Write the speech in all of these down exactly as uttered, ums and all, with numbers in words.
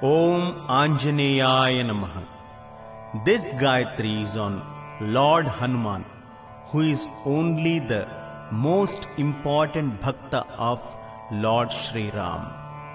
Om Anjaneyaya Namaha. This Gayatri is on Lord Hanuman, who is only the most important Bhakta of Lord Shri Ram.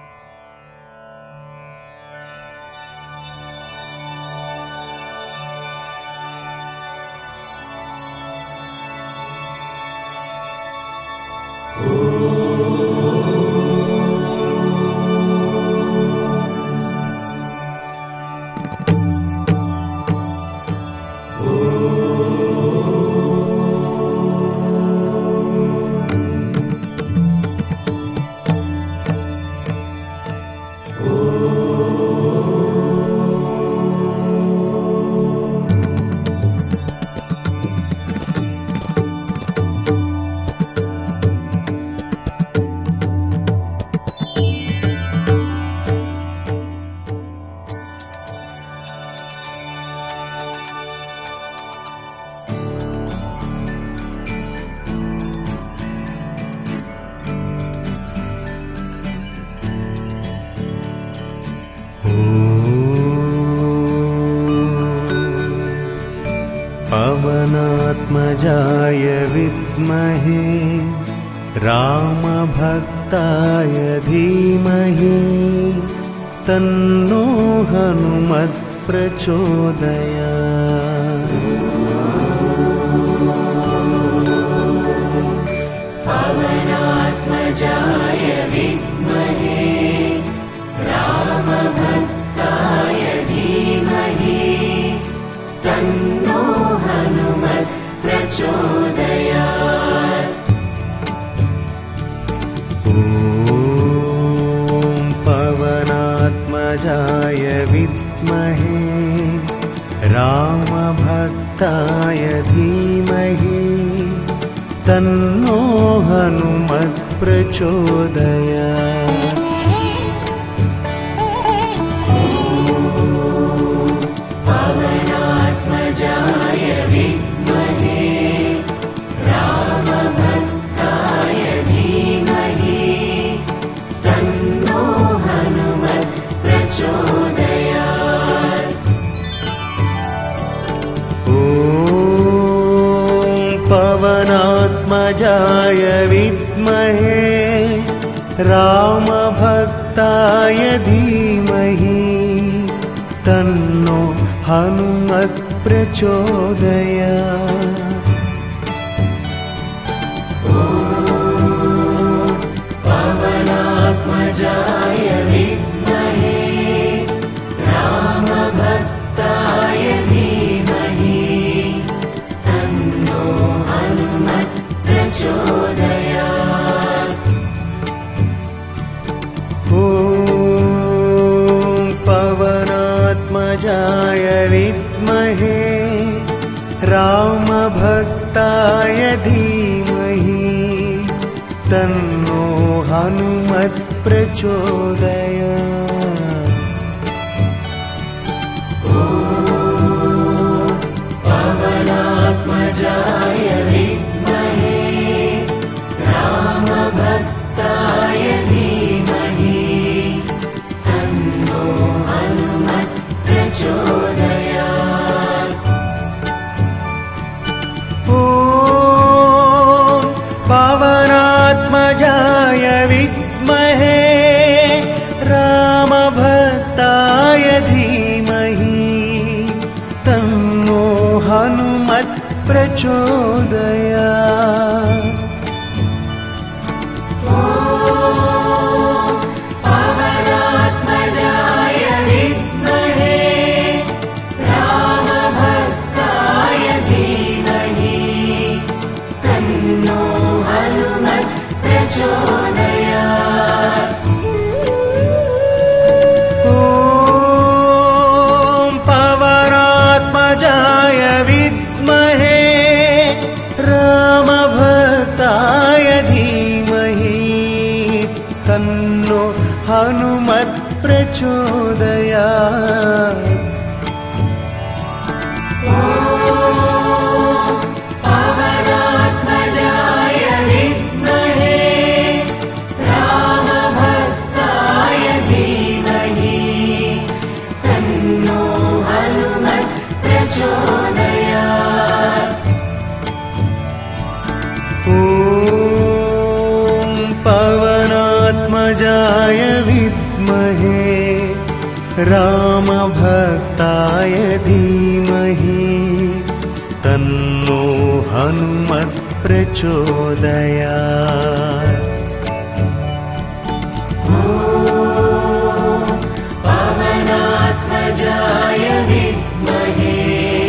पवनात्मजाय विद्महे रामभक्ताय धीमहि तन्नो हनुमत् प्रचोदयात्। पवनात्मजाय विद्महे रामभक्ताय धीमहि तन्नो हनुमत् प्रचोदयात्। ॐ पवनात्मजाय विद्महे रामभक्ताय धीमहि तन्नो हनुमत् प्रचोदयात्। पवनात्मजाय विद्महे रामभक्ताय धीमहि तन्नो हनुमत् प्रचोदयात्। ॐ पवनात्मजाय विद्महे रामभक्ताय धीमहि तन्नो हनुमत् प्रचोदयात्। पवनात्मजाय विद्महे रामभक्ताय धीमहि तन्नो हनुमत् प्रचोदयात्। ॐ पवनात्मजाय विद्महे रामभक्ताय धीमहि तन्नो हनुमत् प्रचोदयात्। पवनात्मजाय विद्महे रामभक्ताय धीमहि तन्नो हनुमत् प्रचोदयात्। ॐ पवनात्मजाय विद्महे रामभक्ताय धीमहि तन्नो हनुमत् प्रचोदयात्। पवनात्मजाय विद्महे रामभक्ताय धीमहि तन्नो हनुमत् प्रचोदयात्। ॐ पवनात्मजाय विद्महे रामभक्ताय धीमहि तन्नो हनुमत् प्रचोदयात्। पवनात्मजाय विद्महे रामभक्ताय धीमहि रामभक्ताय धीमहि तन्नो हनुमत् प्रचोदयात्। पवनात्मजाय विद्महे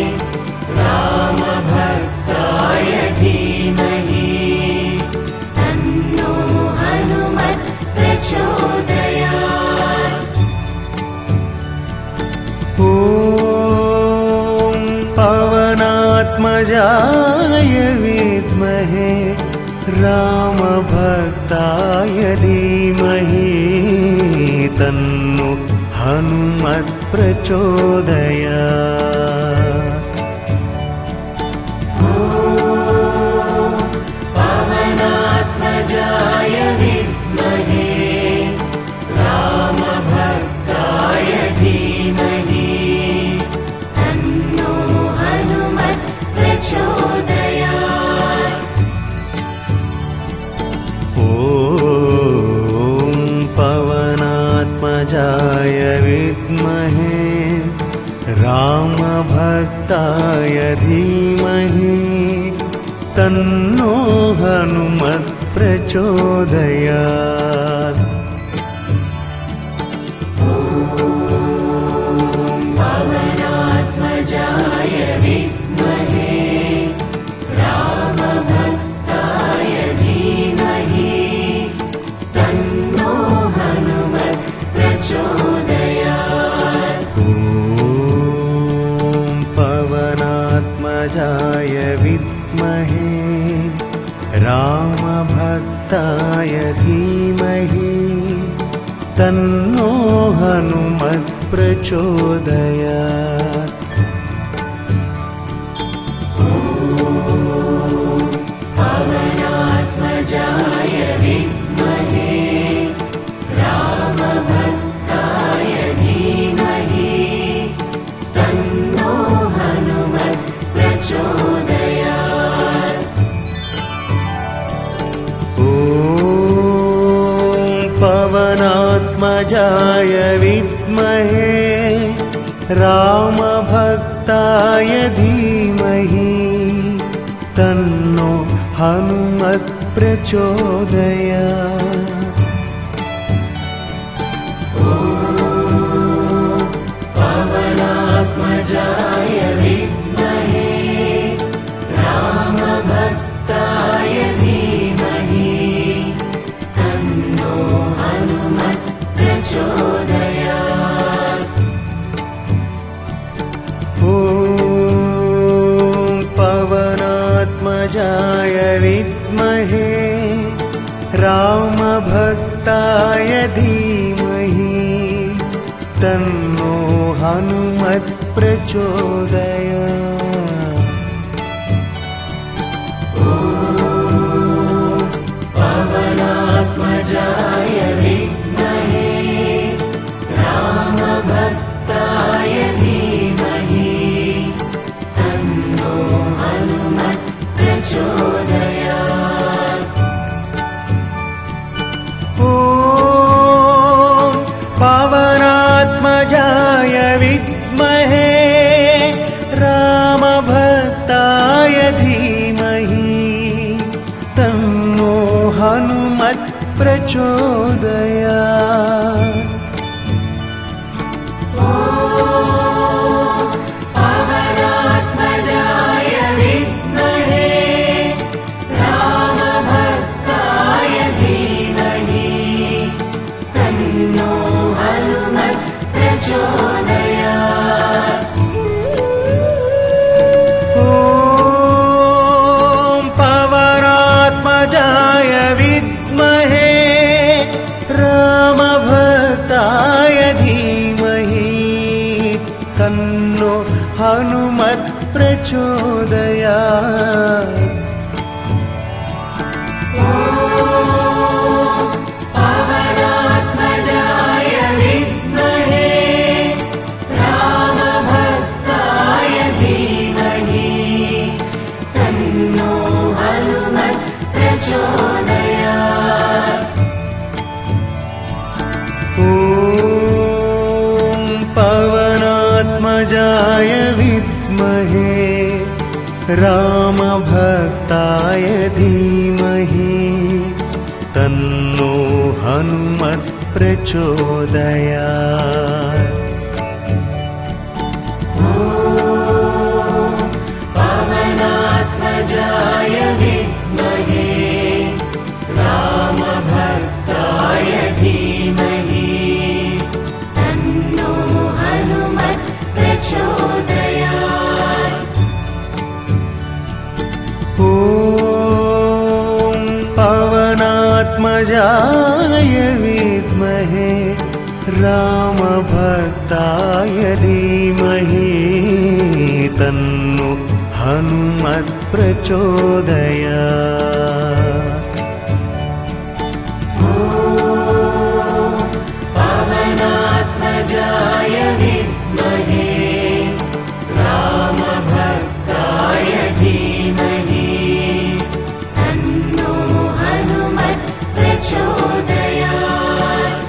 रामभक्ताय धीमहि तन्नो हनुमत् प्रचोदयात्। ॐ पवनात्मजाय विद्महे रामभक्ताय धीमहि तन्नो हनुमत् प्रचोदयात्। पवनात्मजाय विद्महे रामभक्ताय धीमहि तन्नो हनुमत् प्रचोदयात्। ॐ पवनात्मजाय विद्महे रामभक्ताय धीमहि तन्नो हनुमत् प्रचोदयात्। पवनात्मजाय विद्महे रामभक्ताय धीमहि तन्नो हनुमत् प्रचोदयात्। ॐ पवनात्मजाय विद्महे रामभक्ताय धीमहि तन्नो हनुमत् प्रचोदयात्। पवनात्मजाय विद्महे रामभक्ताय धीमहि तन्नो हनुमत् प्रचोदयात्। ॐ पवनात्मजाय विद्महे रामभक्ताय धीमहि तन्नो हनुमत् प्रचोदयात्। पवनात्मजाय विद्महे रामभक्ताय धीमहि तन्नो हनुमत् प्रचोदयात्। ॐ पवनात्मजाय विद्महे रामभक्ताय धीमहि तन्नो हनुमत् प्रचोदयात्। पवनात्मजाय विद्महे रामभक्ताय धीमहि तन्नो हनुमत् प्रचोदयात्। ॐ पवनात्मजाय विद्महे रामभक्ताय धीमहि तन्नो हनुमत् प्रचोदयात्। पवनात्मजाय विद्महे रामभक्ताय धीमहि तन्नो हनुमत् प्रचोदयात्। ॐ पवनात्मजाय विद्महे रामभक्ताय धीमहि तन्नो हनुमत् प्रचोदयात्। पवनात्मजाय विद्महे रामभक्ताय धीमहि तन्नो हनुमत् प्रचोदयात्। ॐ पवनात्मजाय विद्महे रामभक्ताय धीमहि तन्नो हनुमत् प्रचोदयात्। पवनात्मजाय विद्महे रामभक्ताय धीमहि तन्नो हनुमत् प्रचोदयात्। ॐ पवनात्मजाय विद्महे रामभक्ताय धीमहि तन्नो हनुमत् प्रचोदयात्। पवनात्मजाय विद्महे रामभक्ताय धीमहि तन्नो हनुमत् प्रचोदयात्।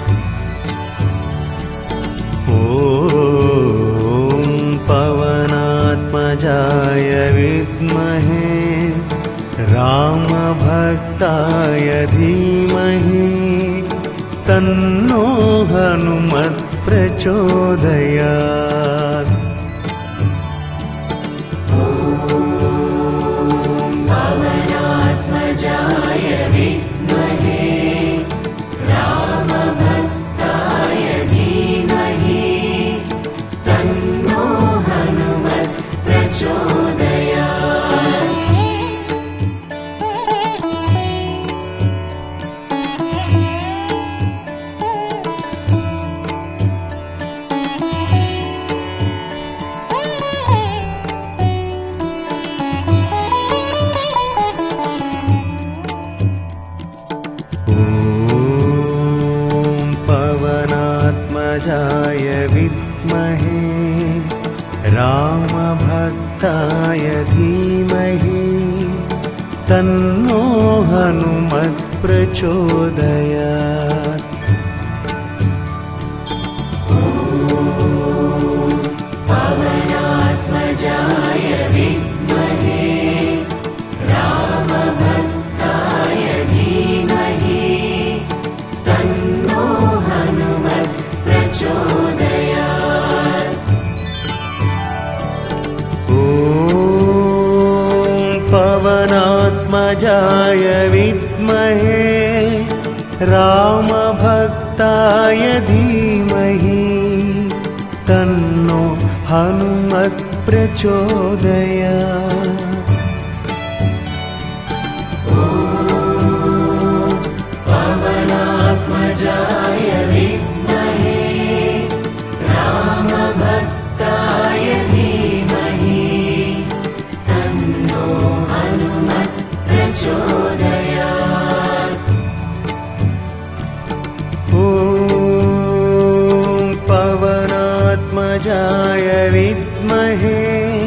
ॐ पवनात्मजाय विद्महे रामभक्ताय धीमहि तन्नो हनुमत् प्रचोदयात्। पवनात्मजाय विद्महे रामभक्ताय धीमहि तन्नो हनुमत् प्रचोदयात्। ॐ पवनात्मजाय विद्महे रामभक्ताय धीमहि तन्नो हनुमत् प्रचोदयात्। पवनात्मजाय विद्महे रामभक्ताय धीमहि तन्नो हनुमत् प्रचोदयात्। ॐ पवनात्मजाय विद्महे रामभक्ताय धीमहि तन्नो हनुमत् प्रचोदयात्। पवनात्मजाय विद्महे रामभक्ताय धीमहि तन्नो हनुमत् प्रचोदयात्। ॐ पवनात्मजाय विद्महे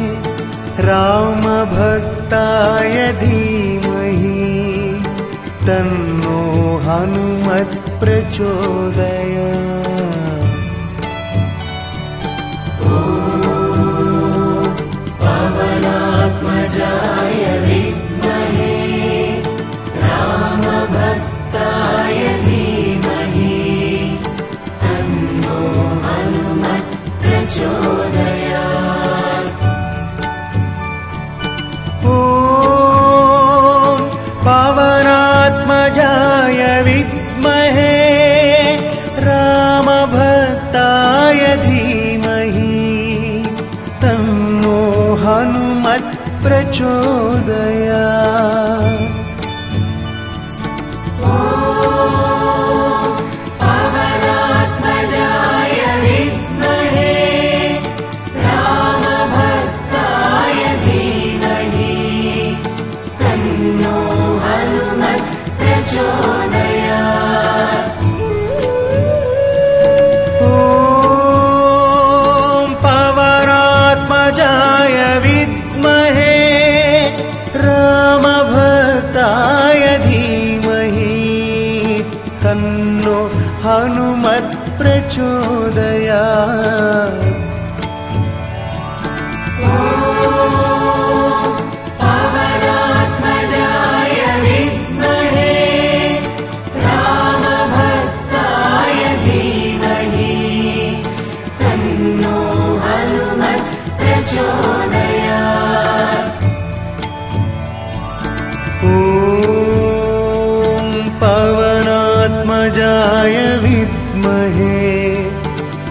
रामभक्ताय धीमहि तन्नो हनुमत् प्रचोदयात्। पवनात्मजाय विद्महे रामभक्ताय धीमहि तन्नो हनुमत् प्रचोदयात्। ॐ पवनात्मजाय विद्महे रामभक्ताय धीमहि तन्नो हनुमत् प्रचोदयात्। पवनात्मजाय विद्महे रामभक्ताय धीमहि तन्नो हनुमत् प्रचोदयात्। ॐ पवनात्मजाय विद्महे रामभक्ताय धीमहि तन्नो हनुमत् प्रचोदयात्।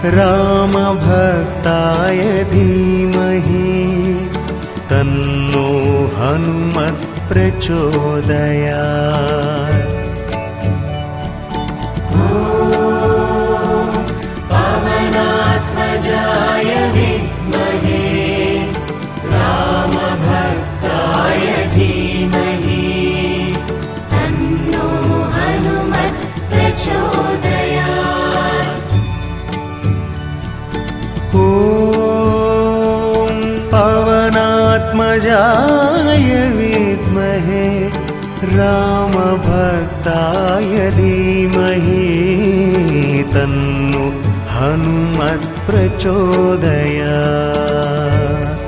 रामभक्ताय धीमहि तन्नो हनुमत् प्रचोदयात्। पवनात्मजाय विद्महे रामभक्ताय धीमहि तन्नो हनुमत् प्रचोदयात्। ॐ पवनात्मजाय विद्महे रामभक्ताय धीमहि तन्नो हनुमत् प्रचोदयात्।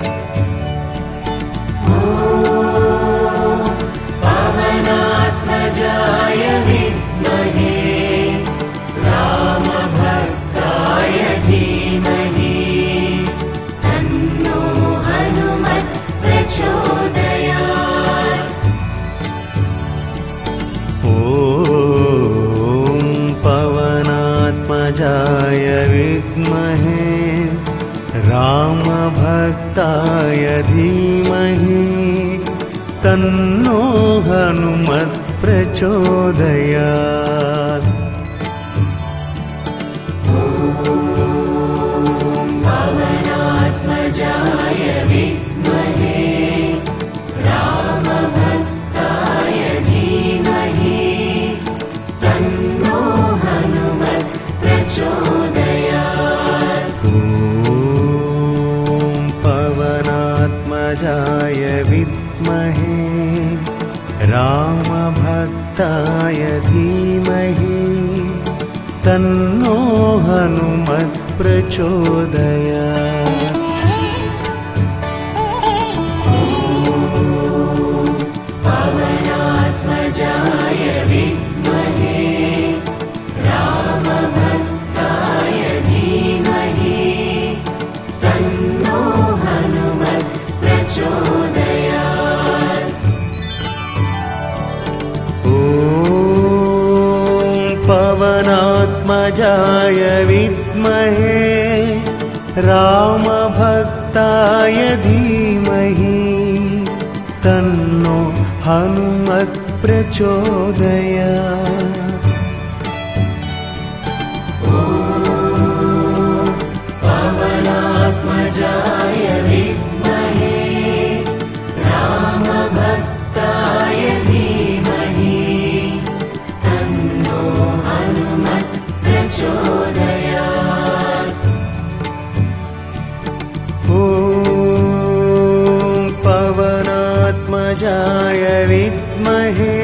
पवनात्मजाय विद्महे रामभक्ताय धीमहि तन्नो हनुमत् प्रचोदयात्। ॐ पवनात्मजाय विद्महे रामभक्ताय धीमहि तन्नो हनुमत् प्रचोदयात्। पवनात्मजाय विद्महे रामभक्ताय धीमहि तन्नो हनुमत् प्रचोदयात्। ॐ पवनात्मजाय विद्महे रामभक्ताय धीमहि तन्नो हनुमत् प्रचोदयात्। पवनात्मजाय विद्महे रामभक्ताय धीमहि तन्नो हनुमत् प्रचोदयात्। ॐ पवनात्मजाय विद्महे रामभक्ताय धीमहि तन्नो हनुमत् प्रचोदयात्। पवनात्मजाय विद्महे रामभक्ताय धीमहि तन्नो हनुमत् प्रचोदयात्। ॐ पवनात्मजाय विद्महे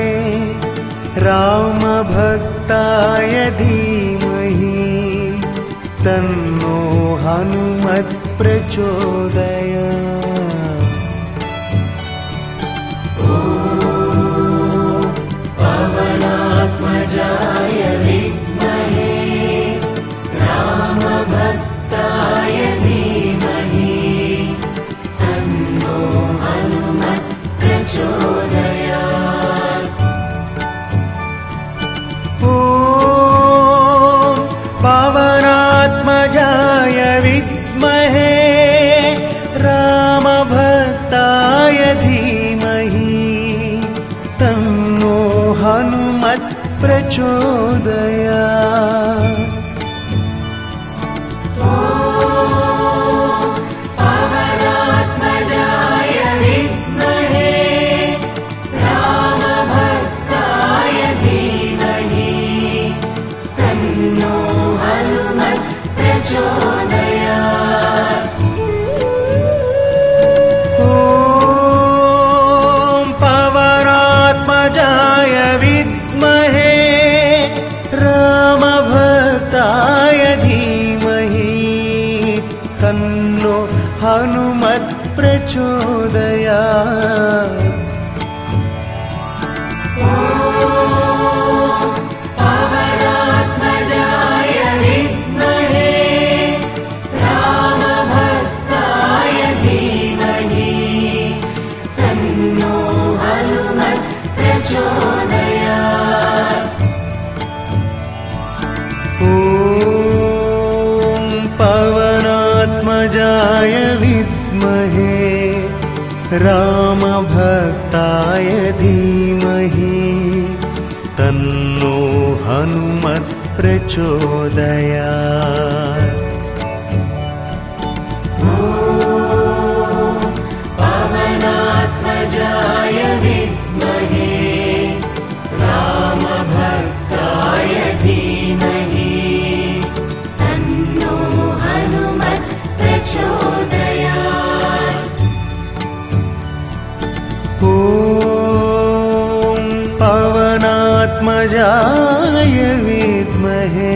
रामभक्ताय धीमहि तन्नो हनुमत् प्रचोदयात्। पवनात्मजाय विद्महे रामभक्ताय धीमहि तन्नो हनुमत् प्रचोदयात्। ॐ पवनात्मजाय विद्महे रामभक्ताय धीमहि तन्नो हनुमत् प्रचोदयात्। पवनात्मजाय विद्महे रामभक्ताय धीमहि तन्नो हनुमत् प्रचोदयात्। ॐ पवनात्मजाय विद्महे रामभक्ताय धीमहि तन्नो हनुमत् प्रचोदयात्। पवनात्मजाय विद्महे रामभक्ताय धीमहि तन्नो हनुमत् प्रचोदयात्। ॐ पवनात्मजाय विद्महे रामभक्ताय धीमहि तन्नो हनुमत् प्रचोदयात्। पवनात्मजाय विद्महे रामभक्ताय धीमहि तन्नो हनुमत् प्रचोदयात्। ॐ पवनात्मजाय विद्महे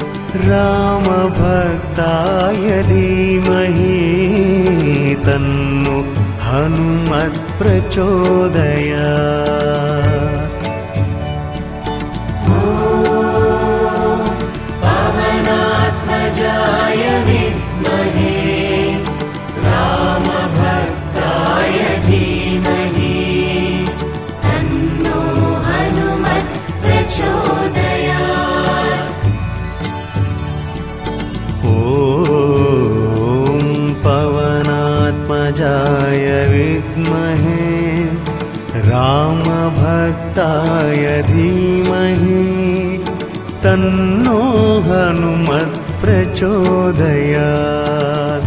रामभक्ताय धीमहि तन्नो हनुमत् प्रचोदयात्। पवनात्मजाय विद्महे रामभक्ताय धीमहि तन्नो हनुमत् प्रचोदयात्। ॐ पवनात्मजाय विद्महे रामभक्ताय धीमहि तन्नो हनुमत् प्रचोदयात्।